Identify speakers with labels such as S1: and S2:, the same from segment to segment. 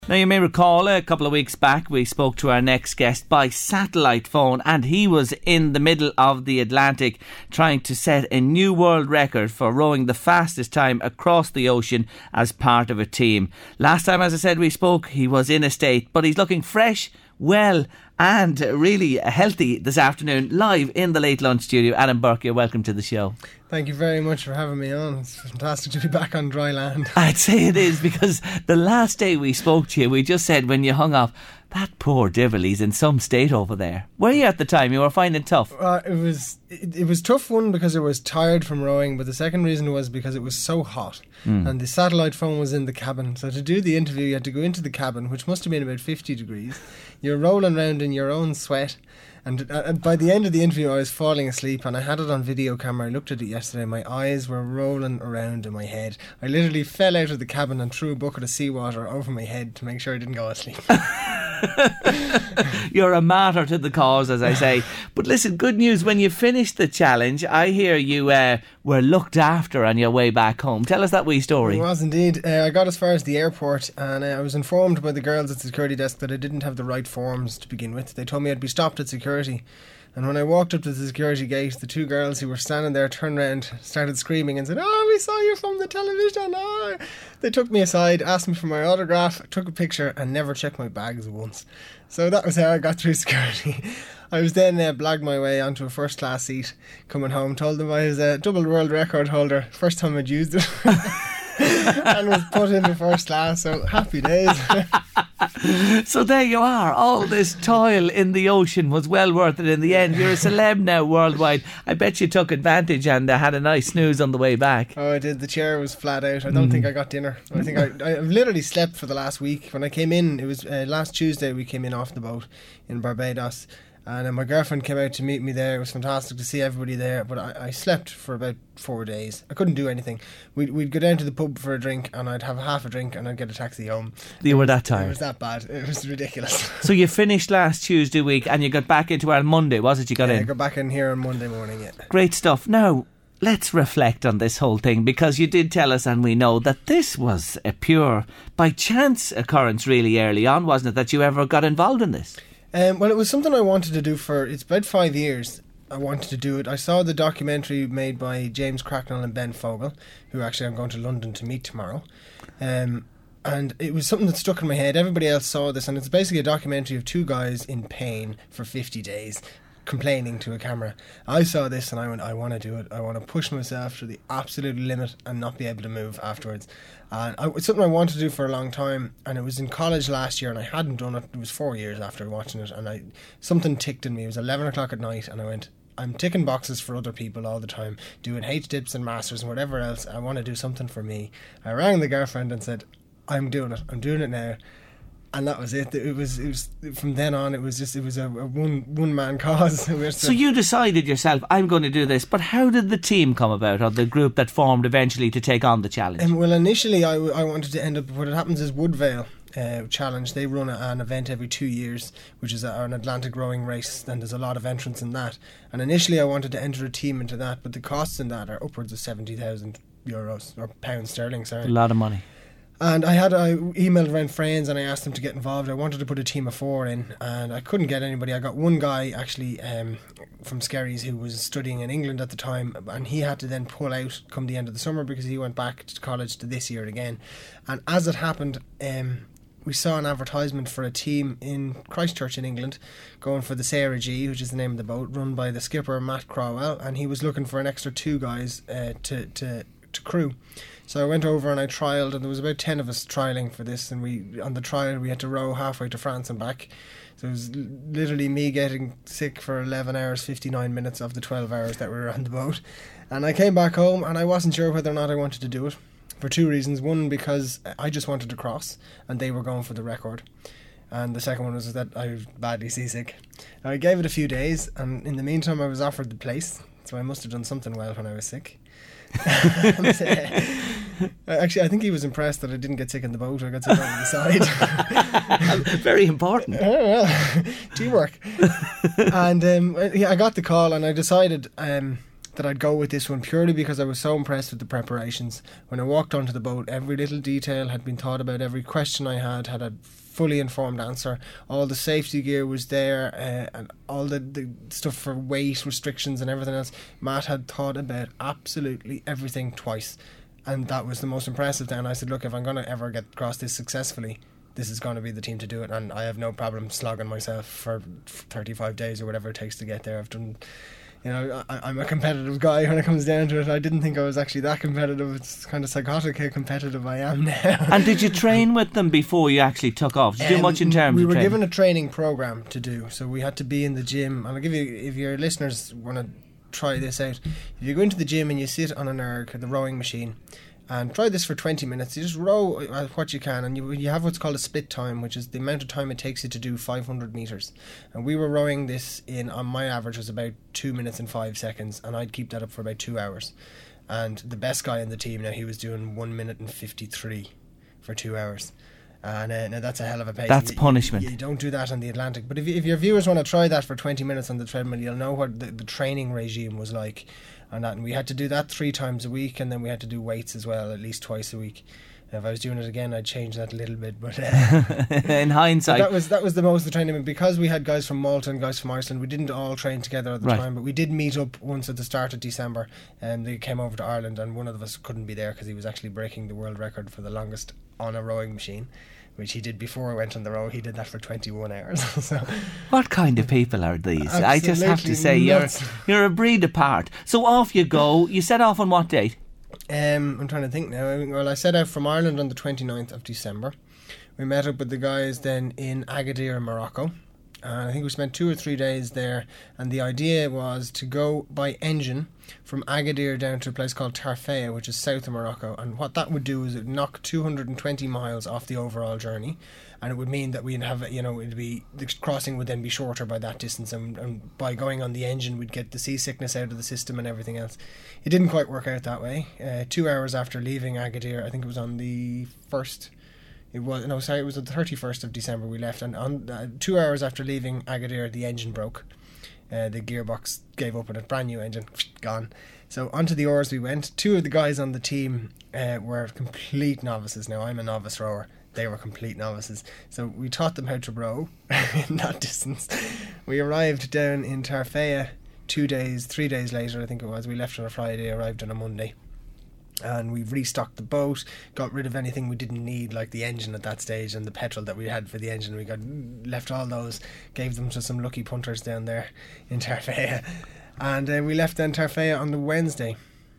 S1: Now, you may recall a couple of weeks back we spoke to our next guest by satellite phone, and he was in the middle of the Atlantic trying to set a new world record for rowing the fastest time across the ocean as part of a team. Last time, as I said, we spoke, he was in a state, but he's looking fresh, well and really healthy this afternoon, live in the Late Lunch studio. Adam Burke, you're welcome to the show.
S2: Thank you very much for having me on. It's fantastic to be back on dry land.
S1: I'd say it is, because the last day we spoke to you, we just said when you hung up, that poor devil, he's in some state over there. Were you at the time? You were finding it tough?
S2: It was tough, one, because I was tired from rowing, but the second reason was because it was so hot. And the satellite phone was in the cabin. So to do the interview, you had to go into the cabin, which must have been about 50 degrees. You're rolling around in your own sweat. And by the end of the interview, I was falling asleep, and I had it on video camera. I looked at it yesterday. My eyes were rolling around in my head. I literally fell out of the cabin and threw a bucket of seawater over my head to make sure I didn't go asleep.
S1: You're a martyr to the cause, as I say. But listen, good news, when you finished the challenge, I hear you were looked after on your way back home. Tell us that wee story.
S2: It was indeed. I got as far as the airport, and I was informed by the girls at the security desk that I didn't have the right forms to begin with. They told me I'd be stopped at security. And when I walked up to the security gate, the two girls who were standing there turned around, started screaming and said, "Oh, we saw you from the television." Oh. They took me aside, asked me for my autograph, took a picture, and never checked my bags once. So that was how I got through security. I was then blagged my way onto a first class seat coming home, told them I was a double world record holder, first time I'd used it. And was put into first class, so happy days.
S1: So there you are. All this toil in the ocean was well worth it in the end. You're a celeb now worldwide. I bet you took advantage and had a nice snooze on the way back.
S2: Oh, I did. The chair was flat out. I don't think I got dinner. I think I've literally slept for the last week. When I came in, it was last Tuesday we came in off the boat in Barbados. And my girlfriend came out to meet me there. It was fantastic to see everybody there. But I slept for about 4 days. I couldn't do anything. We'd go down to the pub for a drink, and I'd have half a drink, and I'd get a taxi home.
S1: You were that tired?
S2: It was that bad. It was ridiculous.
S1: So you finished last Tuesday week, and you got back into our Monday, was it? You got in?
S2: I got back in here on Monday morning, yeah.
S1: Great stuff. Now, let's reflect on this whole thing, because you did tell us, and we know, that this was a pure, by chance occurrence really early on, wasn't it, that you ever got involved in this?
S2: Well, it was something I wanted to do it's about 5 years. I wanted to do it. I saw the documentary made by James Cracknell and Ben Fogle, who actually I'm going to London to meet tomorrow. And it was something that stuck in my head. Everybody else saw this, and it's basically a documentary of two guys in pain for 50 days, complaining to a camera. I saw this and I went, I want to do it. I want to push myself to the absolute limit and not be able to move afterwards. And it's something I wanted to do for a long time, and it was in college last year and I hadn't done it. It was 4 years after watching it, and something ticked in me. It was 11 o'clock at night and I went, I'm ticking boxes for other people all the time, doing H-dips and masters and whatever else. I want to do something for me. I rang the girlfriend and said, I'm doing it now. And that was it. It was from then on. It was a one man cause.
S1: So you decided yourself, I'm going to do this. But how did the team come about, or the group that formed eventually to take on the challenge?
S2: Well, initially I wanted to end up. What happens is Woodvale Challenge. They run an event every 2 years, which is an Atlantic rowing race, and there's a lot of entrants in that. And initially I wanted to enter a team into that, but the costs in that are upwards of €70,000 or pounds sterling. Sorry,
S1: a lot of money.
S2: And I emailed around friends and I asked them to get involved. I wanted to put a team of 4 in, and I couldn't get anybody. I got one guy actually from Skerries who was studying in England at the time, and he had to then pull out come the end of the summer because he went back to college to this year again. And as it happened, we saw an advertisement for a team in Christchurch in England going for the Sarah G, which is the name of the boat, run by the skipper Matt Crowell, and he was looking for an extra 2 guys to crew. So I went over and I trialled, and there was about 10 of us trialling for this, and on the trial we had to row halfway to France and back. So it was literally me getting sick for 11 hours 59 minutes of the 12 hours that we were on the boat. And I came back home and I wasn't sure whether or not I wanted to do it, for 2 reasons. One, because I just wanted to cross and they were going for the record, and the second one was that I was badly seasick. I gave it a few days, and in the meantime I was offered the place, so I must have done something well when I was sick. Actually, I think he was impressed that I didn't get sick in the boat. I got sick on the side.
S1: Very important.
S2: Teamwork. And I got the call, and I decided that that I'd go with this one purely because I was so impressed with the preparations. When I walked onto the boat, every little detail had been thought about, every question I had a fully informed answer. All the safety gear was there, and all the stuff for weight restrictions and everything else. Matt had thought about absolutely everything twice, and that was the most impressive thing. And I said, look, if I'm going to ever get across this successfully, this is going to be the team to do it, and I have no problem slogging myself for 35 days or whatever it takes to get there. I've done, I'm a competitive guy when it comes down to it. I didn't think I was actually that competitive. It's kind of psychotic how competitive I am now.
S1: And did you train with them before you actually took off? Did you do much in terms of training?
S2: We were given a training program to do, so we had to be in the gym. And I'll give you, if your listeners want to try this out, if you go into the gym and you sit on an erg, the rowing machine, and try this for 20 minutes. You just row what you can, and you have what's called a split time, which is the amount of time it takes you to do 500 metres. And we were rowing this on my average was about 2 minutes and 5 seconds, and I'd keep that up for about 2 hours. And the best guy in the team now, he was doing 1 minute and 53 for 2 hours. And now that's a hell of a pace.
S1: That's punishment.
S2: You don't do that on the Atlantic. But if your viewers want to try that for 20 minutes on the treadmill, you'll know what the training regime was like. And we had to do that 3 times a week, and then we had to do weights as well, at least twice a week. If I was doing it again, I'd change that a little bit. But
S1: in hindsight,
S2: that was the most of the training. Because we had guys from Malta and guys from Iceland, we didn't all train together at the time, but we did meet up once at the start of December, and they came over to Ireland, and one of us couldn't be there because he was actually breaking the world record for the longest on a rowing machine, which he did before I went on the row. He did that for 21 hours. So,
S1: what kind of people are these?
S2: Absolutely
S1: I just have to say, you're a breed apart. So off you go. You set off on what date?
S2: I'm trying to think now. Well, I set out from Ireland on the 29th of December. We met up with the guys then in Agadir, Morocco. I think we spent 2 or 3 days there, and the idea was to go by engine from Agadir down to a place called Tarfaya, which is south of Morocco. And what that would do is it would knock 220 miles off the overall journey, and it would mean that we'd have, the crossing would then be shorter by that distance, and by going on the engine we'd get the seasickness out of the system and everything else. It didn't quite work out that way. 2 hours after leaving Agadir, I think it was on the 1st. It was the 31st of December we left, and on 2 hours after leaving Agadir, the engine broke. The gearbox gave up on it, brand new engine, gone. So onto the oars we went. 2 of the guys on the team were complete novices. Now I'm a novice rower. They were complete novices. So we taught them how to row in that distance. We arrived down in Tarfaya 3 days later, I think it was. We left on a Friday, arrived on a Monday. And we restocked the boat, got rid of anything we didn't need, like the engine at that stage and the petrol that we had for the engine. We left all those, gave them to some lucky punters down there in Tarfaya, and we left then Tarfaya on the Wednesday,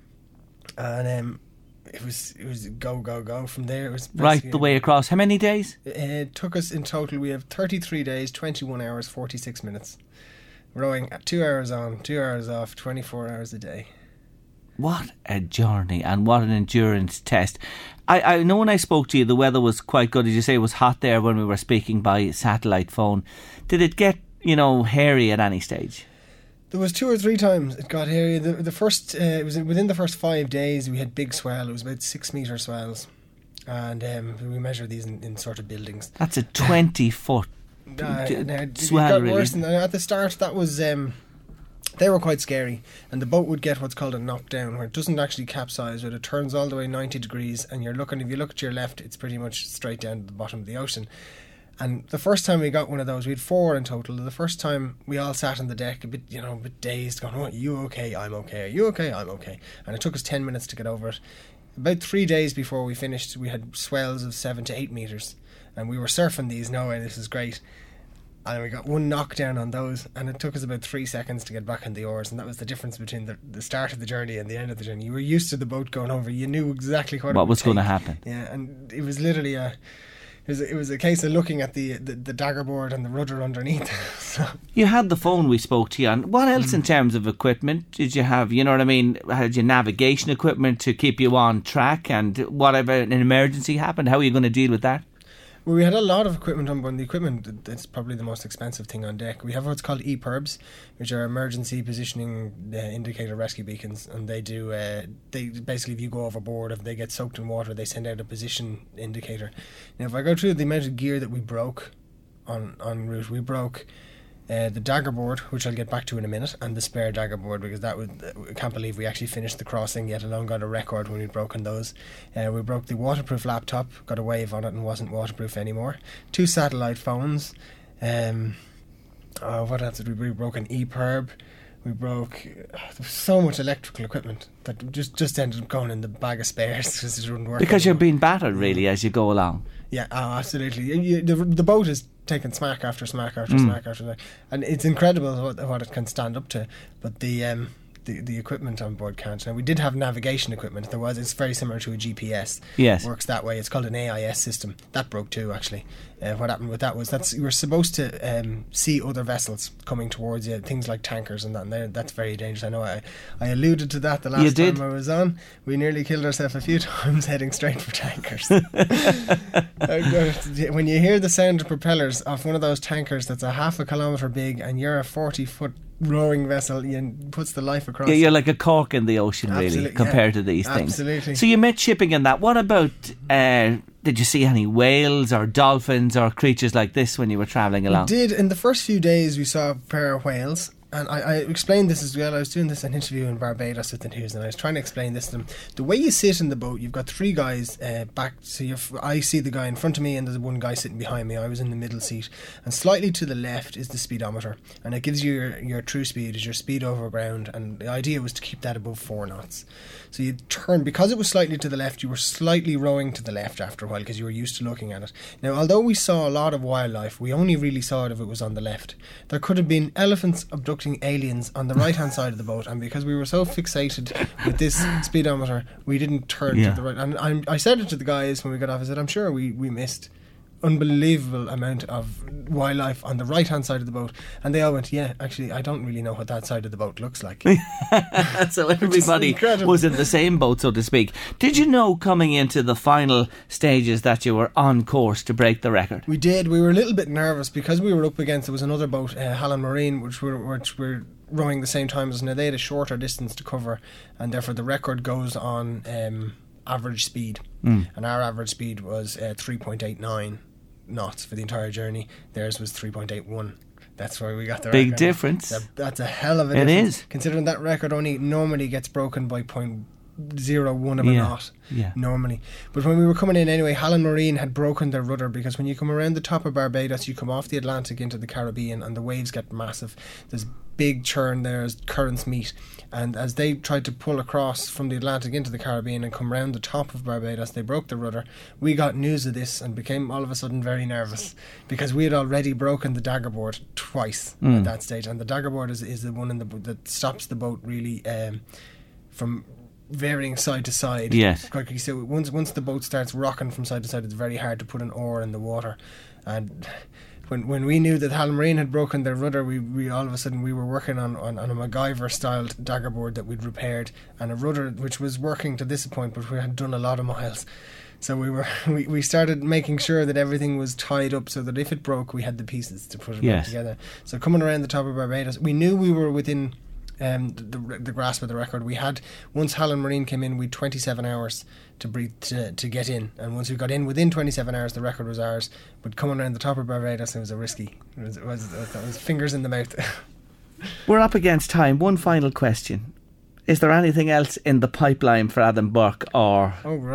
S2: and it was go from there. It was
S1: right the way across. How many days?
S2: It took us in total. We have 33 days, 21 hours, 46 minutes, rowing at 2 hours on, 2 hours off, 24 hours a day.
S1: What a journey, and what an endurance test. I know when I spoke to you, the weather was quite good. As you say, it was hot there when we were speaking by satellite phone. Did it get, hairy at any stage?
S2: There was 2 or 3 times it got hairy. The first, it was within the first 5 days we had big swell. It was about 6 metre swells. And we measured these in sort of buildings.
S1: That's a 20-foot swell,
S2: it got worse than that. At the start, that was... they were quite scary, and the boat would get what's called a knockdown, where it doesn't actually capsize, but it turns all the way 90 degrees, and if you look at your left, it's pretty much straight down to the bottom of the ocean. And the first time we got one of those, we had 4 in total. The first time we all sat on the deck a bit dazed, going, "Oh, are you okay? I'm okay. Are you okay? I'm okay." And it took us 10 minutes to get over it. About 3 days before we finished, we had swells of 7 to 8 metres, and we were surfing these. No way, this is great. And we got one knockdown on those, and it took us about 3 seconds to get back on the oars, and that was the difference between the start of the journey and the end of the journey. You were used to the boat going over. You knew exactly what was going to
S1: happen.
S2: Yeah, and it was literally it was a case of looking at the dagger board and the rudder underneath. So.
S1: You had the phone we spoke to you on. What else in terms of equipment did you have? You know what I mean? Had you navigation equipment to keep you on track? And whatever an emergency happened, how are you going to deal with that?
S2: Well, we had a lot of equipment on board. The equipment that's probably the most expensive thing on deck. We have what's called EPIRBs, which are emergency positioning indicator rescue beacons, and they do. They basically, if you go overboard, if they get soaked in water, they send out a position indicator. Now, if I go through the amount of gear that we broke on route, we broke the dagger board, which I'll get back to in a minute, and the spare dagger board, because I can't believe we actually finished the crossing, yet alone got a record when we'd broken those. We broke the waterproof laptop, got a wave on it and wasn't waterproof anymore. 2 satellite phones. What else did we break? We broke an EPIRB. We broke so much electrical equipment that just ended up going in the bag of spares because it wouldn't work.
S1: Because
S2: anymore.
S1: you're being battered really as you go along.
S2: Yeah, absolutely. The boat is taking smack after smack after smack after smack, and it's incredible what it can stand up to. But the equipment on board can't. Now, we did have navigation equipment. It's very similar to a GPS.
S1: Yes,
S2: works that way. It's called an AIS system. That broke too, actually. What happened with that was you were supposed to see other vessels coming towards you, things like tankers and that. And that's very dangerous. I know. I alluded to that the last time I was on. We nearly killed ourselves a few times heading straight for tankers. When you hear the sound of propellers off one of those tankers that's a half a kilometre big, and you're a 40-foot rowing vessel, puts the life across.
S1: Yeah, you're like a cork in the ocean, really, compared to these things.
S2: Absolutely.
S1: So you met shipping in that. What about, did you see any whales or dolphins or creatures like this when you were travelling along?
S2: We did. In the first few days we saw a pair of whales. And I explained this as well. I was doing this an interview in Barbados with the news, and I was trying to explain this to them. The way you sit in the boat, you've got 3 guys back. So I see the guy in front of me, and there's one guy sitting behind me. I was in the middle seat, and slightly to the left is the speedometer, and it gives you your true speed, is your speed over ground. And the idea was to keep that above 4 knots. So you turn, because it was slightly to the left, you were slightly rowing to the left after a while because you were used to looking at it. Now, although we saw a lot of wildlife, we only really saw it if it was on the left. There could have been elephants abducting aliens on the right hand side of the boat, and because we were so fixated with this speedometer, we didn't turn to the right. And I said it to the guys when we got off. I said, I'm sure we missed unbelievable amount of wildlife on the right hand side of the boat, and they all went, yeah, actually I don't really know what that side of the boat looks like.
S1: So everybody was in the same boat, so to speak. Did you know coming into the final stages that you were on course to break the record?
S2: We did. We were a little bit nervous because we were up against, there was another boat, Halland Marine, which were rowing the same time as us. Now they had a shorter distance to cover, and therefore the record goes on average speed, and our average speed was 3.89 knots for the entire journey. Theirs was 3.81. That's where we got the
S1: big
S2: record.
S1: Difference.
S2: That's a hell of a difference.
S1: It is,
S2: considering that record only normally gets broken by 0.01 of a knot normally. But when we were coming in anyway, Halland Marine had broken their rudder, because when you come around the top of Barbados, you come off the Atlantic into the Caribbean, and the waves get massive. There's big churn there as currents meet, and as they tried to pull across from the Atlantic into the Caribbean and come round the top of Barbados, they broke the rudder. We got news of this and became all of a sudden very nervous, because we had already broken the dagger board twice at that stage, and the dagger board is the one that stops the boat really from varying side to side.
S1: Yes.
S2: So once the boat starts rocking from side to side, it's very hard to put an oar in the water. And when we knew that Halland Marine had broken their rudder, we all of a sudden we were working on a MacGyver styled dagger board that we'd repaired, and a rudder which was working to this point, but we had done a lot of miles. So we started making sure that everything was tied up, so that if it broke, we had the pieces to put it back together. So coming around the top of Barbados, we knew we were within the grasp of the record. We had, once Halland Marine came in, we had 27 hours to get in, and once we got in within 27 hours, the record was ours. But coming around the top of Barbados, it was a risky. It was fingers in the mouth.
S1: We're up against time. One final question: is there anything else in the pipeline for Adam Burke? Or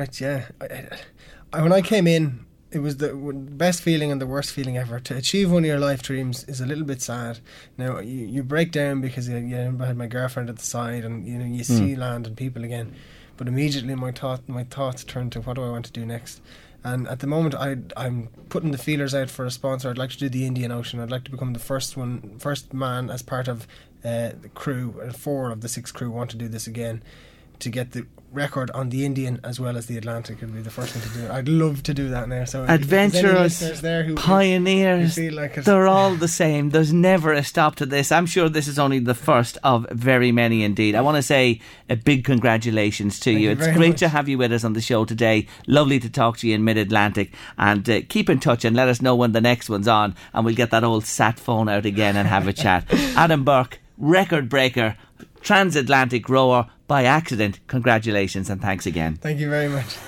S2: when I came in, it was the best feeling and the worst feeling ever. To achieve one of your life dreams is a little bit sad. Now you break down because I had my girlfriend at the side, and you see land and people again. But immediately my thoughts turned to, what do I want to do next? And at the moment I'm putting the feelers out for a sponsor. I'd like to do the Indian Ocean. I'd like to become the first man as part of the crew. 4 of the 6 crew want to do this again, to get the record on the Indian as well as the Atlantic. It'd be the first one to do it. I'd love to do that now. So
S1: adventurers, pioneers,
S2: feel like
S1: they're all the same. There's never a stop to this. I'm sure this is only the first of very many indeed. I want to say a big congratulations to you. It's great to have you with us on the show today. Lovely to talk to you in mid-Atlantic, and keep in touch and let us know when the next one's on, and we'll get that old sat phone out again and have a chat. Adam Burke, record breaker, transatlantic rower by accident. Congratulations and thanks again.
S2: Thank you very much.